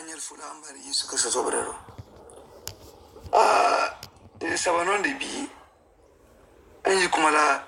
anyel fula ambari Yesu Kristo sobrero. De sabanon de bi anyi kumala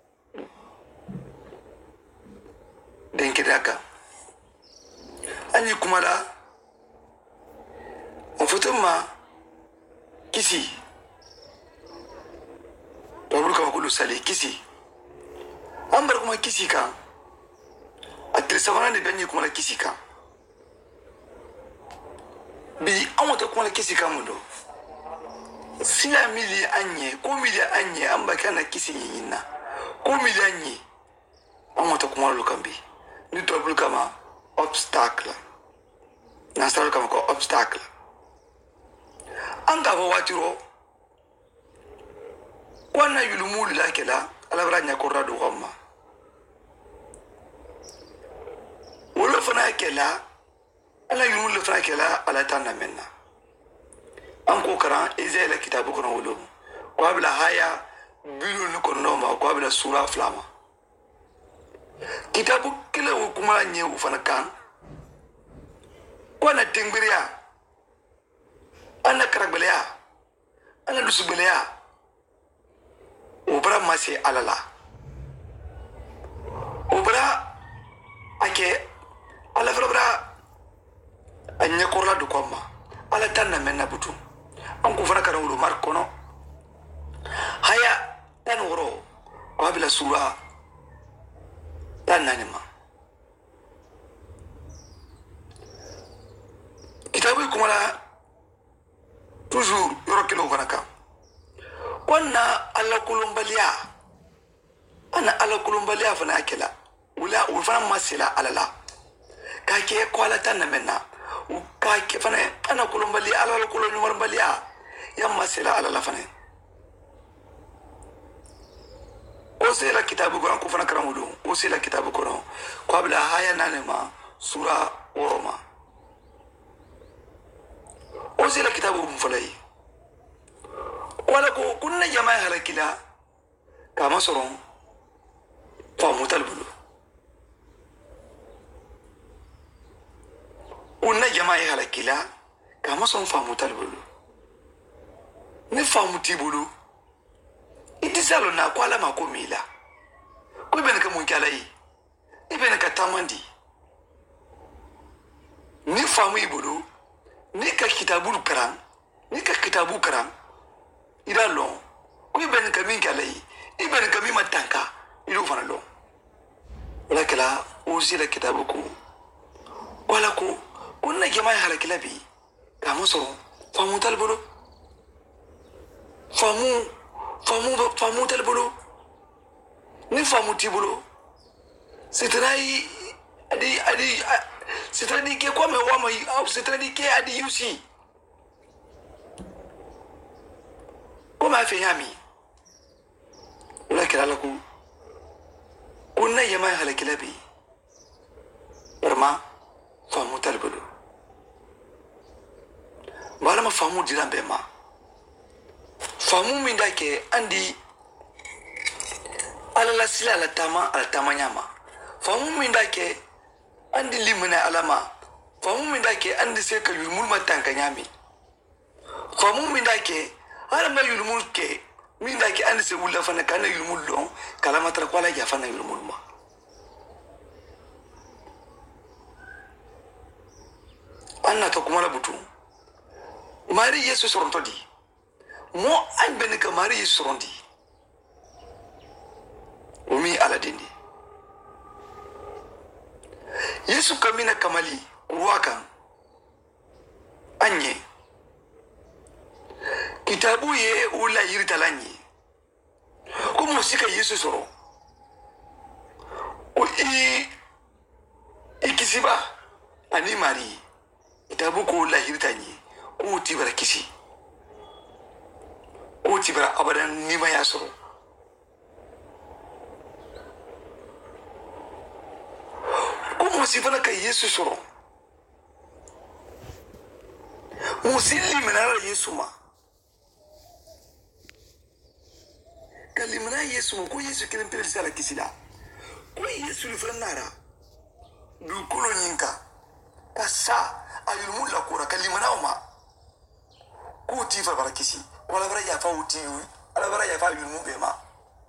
denkidaka anyi kumala on kisi babul kama kulu sali kisi ambar kuma kisi kan atir sabanon de banyi kumala kisi kan bi an wata kuma kisi kan mundo sila mili anye ko mili anye an baka na kisi yinna ko mili anye an wata kuma lukan bi ni double kama obstacle na sar kama ko obstacle an gaba watiro kwana yulumul la kela alabra nya ko rado gomma wala fana kela ala yulumul fana kela ala tanna menna an ko karan izela kitabu kono wolo ko abla haya bilu ni kono ma ko abla sura flama kitabu kila hukuma nye ufana kan ko na tengbiria ana karagbelea ana lusubelea obra masi alala obra ake ala frabra anya korla du koma ala tanna menna butu an ko fana karan wuro mar kono haya tan wuro ko abla sura tan nanima kitabu kuma la toujours yoro kilo fana kan konna ala kulumbalia ana ala kulumbalia fana akela wala ufana masila alala kake ko ala tan menna kake fana ana kulumbalia ala kulumbalia ya masila alala fana osela kitabu ko ko fana karamudo osela kitabu ko no ko abla haya nanema sura oroma osela kitabu mfalai wala ko kunna jamaa halakila kama soron famu talbulu kunna jamaa halakila kama soron famu talbulu ni famu tibulu itisalo na kwala makomila ko ben ka mun kalai ibn ka tamandi ni famu ibulu ni ka kitabu karam ni ka kitabu karam idalo ko ben ka min kalai ibn ka mi matanka ilu fana lo wala kala uzila kitabu ko wala ko kunna jamaa halakila bi kama so famu talbulu famu talbulu ni famu tibulu sitrai adi sitrai ke kwa me wama au sitrai ke adi yusi kuma fi yami ولكن على كنا يما هلكلابي برما فامو تلبلو بالما فامو ديران بما famu min da ke andi alala sila ala tama nyama famu min da ke andi limina alama famu min da ke andi se ka yulmul matanka nyami famu min da ke alama yulmul ke min da ke andi se wulla fana kana yulmul don kalama tra kwala ya fana yulmul ma anna to kuma butu mari yesu soronto di mo an ben ka mari surondi umi aladini yesu kamina kamali waka anye kitabu ye ula yiritalanyi kuma sika yesu soro o ikisiba ani mari kitabu ko la yiritanyi ko tibara kisi ko tibara abadan nima ya soro ko musifana ka yesu soro musili menara yesu ma kalimana yesu ma ko yesu kiran pele sala kisida ko yesu li franara du kolo nyinka kasa ayul la kura kalimana ma ku ti fa barakisi wala bara ya fa uti ala bara ya fa yul be ma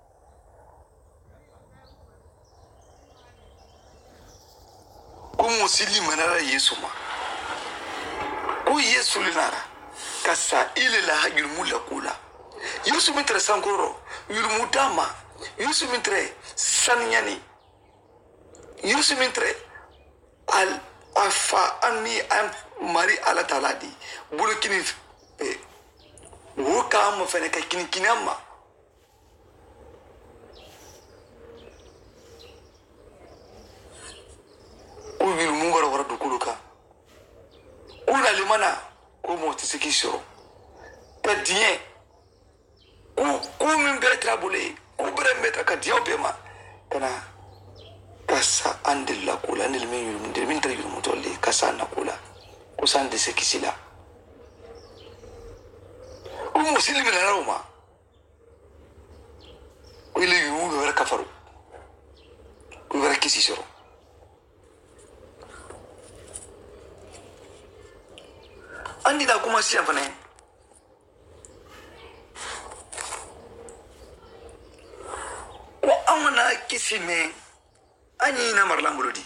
ku musili manara yesu ma ku yesu linara kasa ile la hajul la kula yesu mitre sankoro yul mudama yesu mitre sanyani yesu mitre al afa ami am mari ala taladi bulu kini wo ka mo fene ka kini kinama o wiru mu wara wara dukuluka una limana ko mo tisikisho ta dien ko min bere trabule ko bere meta ka dio bema kana kasa andilla kula ndil min tari yuru mutolli kasa na kula ko sande sekisila o muslimi la roma ko ile yuru wara kafaru ko wara kisisoro andi da kuma siya fane ko amana kisime anyi na marlan bulodi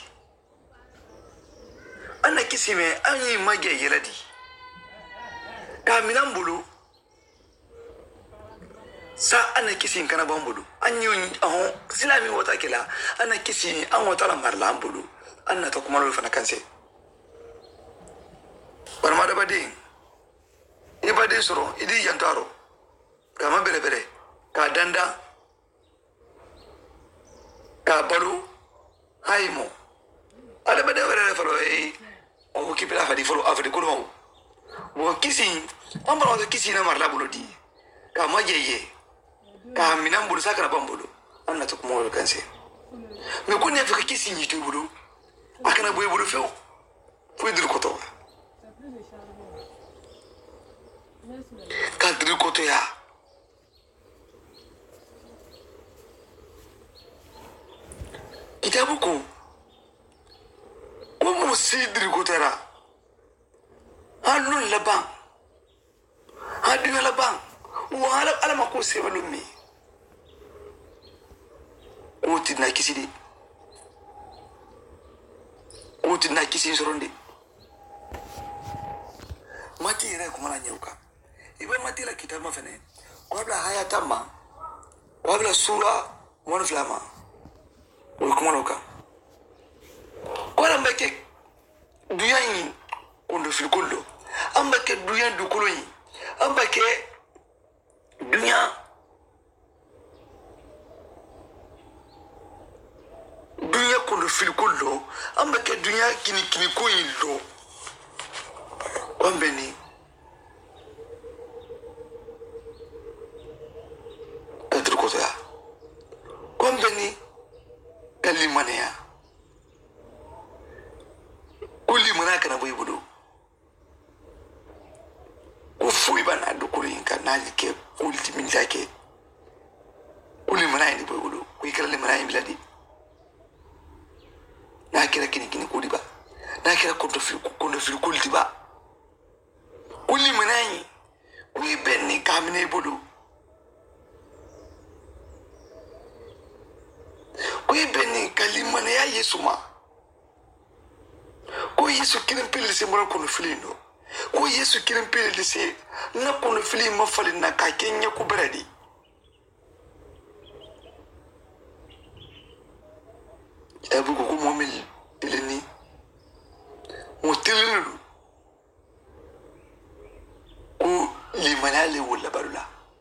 anna kisime anyi mage yeladi kaminan bulu sa anna kisin kana ban bulu anyi ahon silami wata kila anna kisin an wata marlan bulu anna ta kuma rufa na kanse barma da badin ibadin soro idi yantaro kama bere bere ka danda ka balu haimo ala bade wala falo o ki pela fadi folo afadi ko mo wo kisi ambara o kisi na marla bulodi ka majeye ka minan bulu sakara bambulu anna to ko mo kanse me ko ne fa kisi ni to bulu akana boy bulu feo fo dir ko to ka dir ko to ya kitabu ko mo sidri ko tera halun laban hadu laban wa ala ma ko se balumi ko tinna kisidi ko tinna kisi soronde mati ere ko mala nyuka ibe mati la kitabu fene ko bla haya tamma ko bla sura mon flama ko ko maloka wala mbeke duyan kondo filkollo ambake duyan dukoloyi ambake duyan kondo filkollo ambake duyan kini ko yillo wambeni kadrukoto ya wambeni kalimania kuli mana kana boy budu ko fuy bana do kuli kana like ultimi zake kuli mana ni boy budu ko ikala mana biladi na kira kini kudi ba na kira kondo fil kuli ba kuli mana ni ko benni kamine budu ko benni kalimana ya yesuma ko yesu kirim pele se mura kono filino ko yesu kirim pele se na kono fili ma fali na ka kenya ku beradi tabu ko momil ileni motilu ko limanale wala barula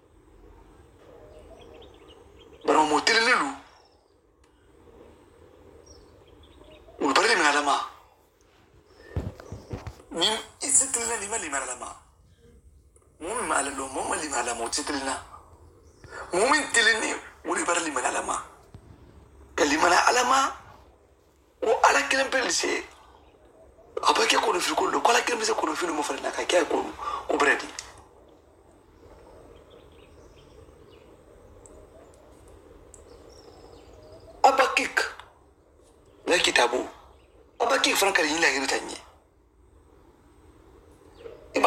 baro motilu ulbare min alama min isitilna lima lama mumin malalo mumin lima lama utitilna mumin tilini wuri bar lima lama kalimana alama o ala kilam pelise abake ko no fil ko ala kilam se ko no fil mo falna ka kay ko bredi abakik na kitabu abakik franka yin la yiri tanye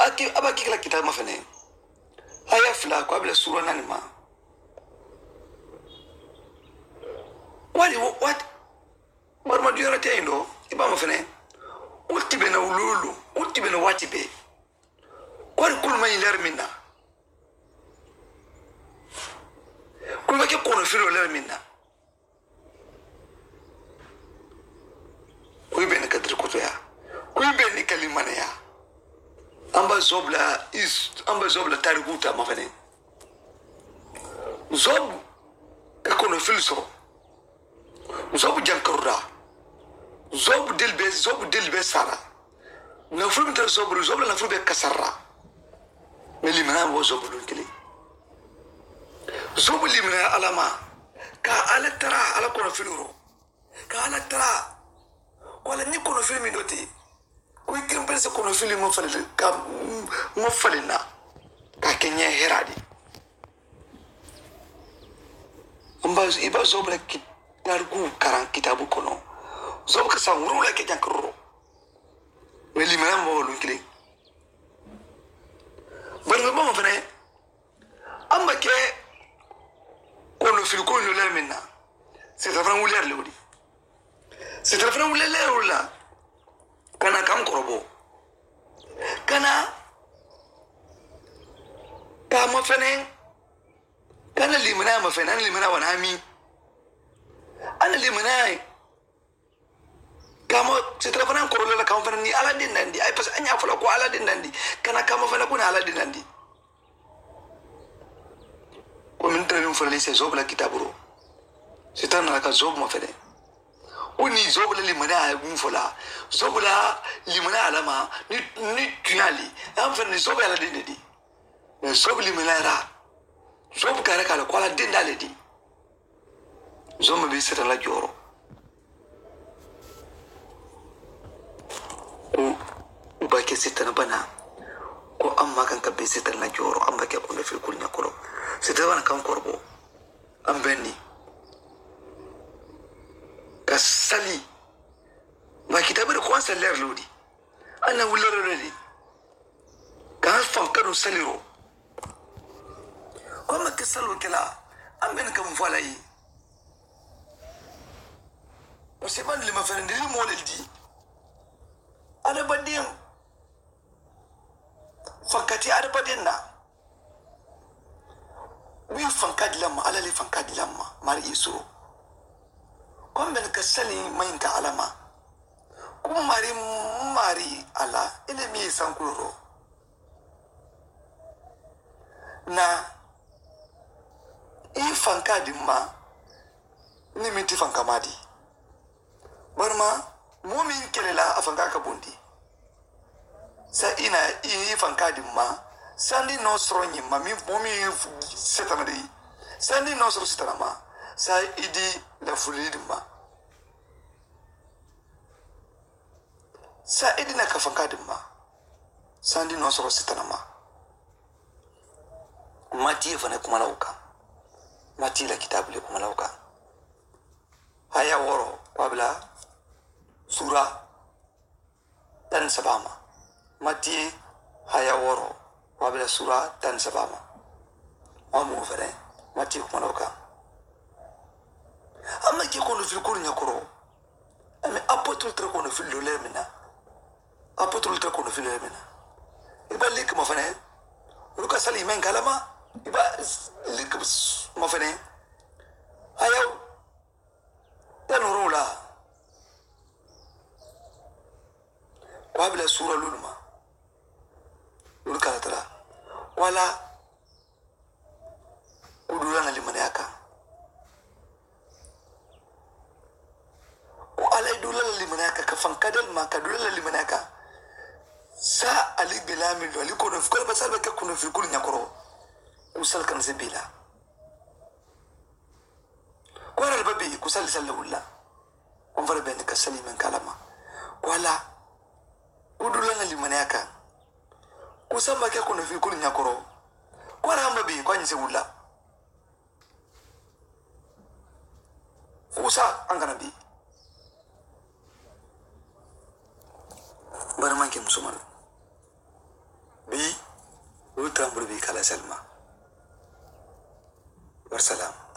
abaki kala kitab ma fene aya fila ko abla sura nani ma wali what barma diyara te indo iba ma fene ulti be na ululu ulti be na wati be kwari kulma ilar minna kulma ke kono filo lar minna kuy ben kadri ko to ya kuy ben kalimane ya amba zobla tariguta ma fene zob ka kono filso zob jankarura zob dilbe sara na fulm tar zob la fulbe kasarra meli mana bo zob lun kili zob limna alama ka ala tara ala kono filuro ka ala tara wala ni kono filmi doti kuy kimpense kono filmi mo falil ka mo falina ka kenya heradi amba iba zobla ki largu karan kitabu kono zob ka sa wurula ke jankro weli mana mo lu kile barba mo fane amba ke kono fil kono ler minna c'est vraiment wuler le wudi c'est vraiment wuler le wala kana kam korobo kana kama fane kana limana ma fane ana limana wana mi ana limana kama c'est vraiment korola la kam fane ni ala din nandi ay parce anya fala ko ala din nandi kana kama fane ko na ala din nandi ko min tare fala lise zobla kitaburo c'est tan la ka zob ma fane oni zobla limana ay gum fala zobla limana alama ni tuyali am fane zobla ala din nandi mais zob limana ra zob kare kala ko ala din dale di zoma bi seta la joro ko ba ke seta na bana ko amma kan ka bi seta la joro amma ke ko fil kulnya koro seta bana kan korbo am benni ka sali ma kitabar ko saller lodi ana wularo lodi ka fam kanu saliro ko ma ke salo kala am ben kam falai parce que lima fere ndiri model di ada badin fakati ada badin na wi fankadi lamma ala li fankadi lamma mari iso kon ben ka sali mayin ka alama ko mari ala ile mi sankuro na fankadi ma ni minti fankamadi barma mumin kelela afanga ka bundi sa ina fankadi ma sandi no stronyi ma mi momi setamade sandi no stro sitarama sa idi la fulid ma sa idi na ka fankadi ma sandi no stro sitarama mati fana kuma lauka mati la kitabu le kuma lauka haya woro wabla sura tan sabama mati haya woro wabla sura tan sabama amu fere mati kuma lauka amma ki kono fil kurnya koro ame apotul tre kono fil lo lemina apotul tre kono fil lemina iba lik ma fane luka sali men kalama iba lik ma fane ayaw tanurula wabla sura lulma lulka tara wala udulana limanaka wala idulana limanaka ka fankadal ma ka dulana limanaka sa ali bilami ali kono fukala basal ka kono fikul nyakoro usal kan zibila wala albabi kusal sallallahu on va ben ka saliman kalama wala udulana limanaka kusamba ka kono fikul nyakoro wala ambabi kwa nse wula usa angana bi barman ke musuman bi futan burbi kala salma. Wassalam.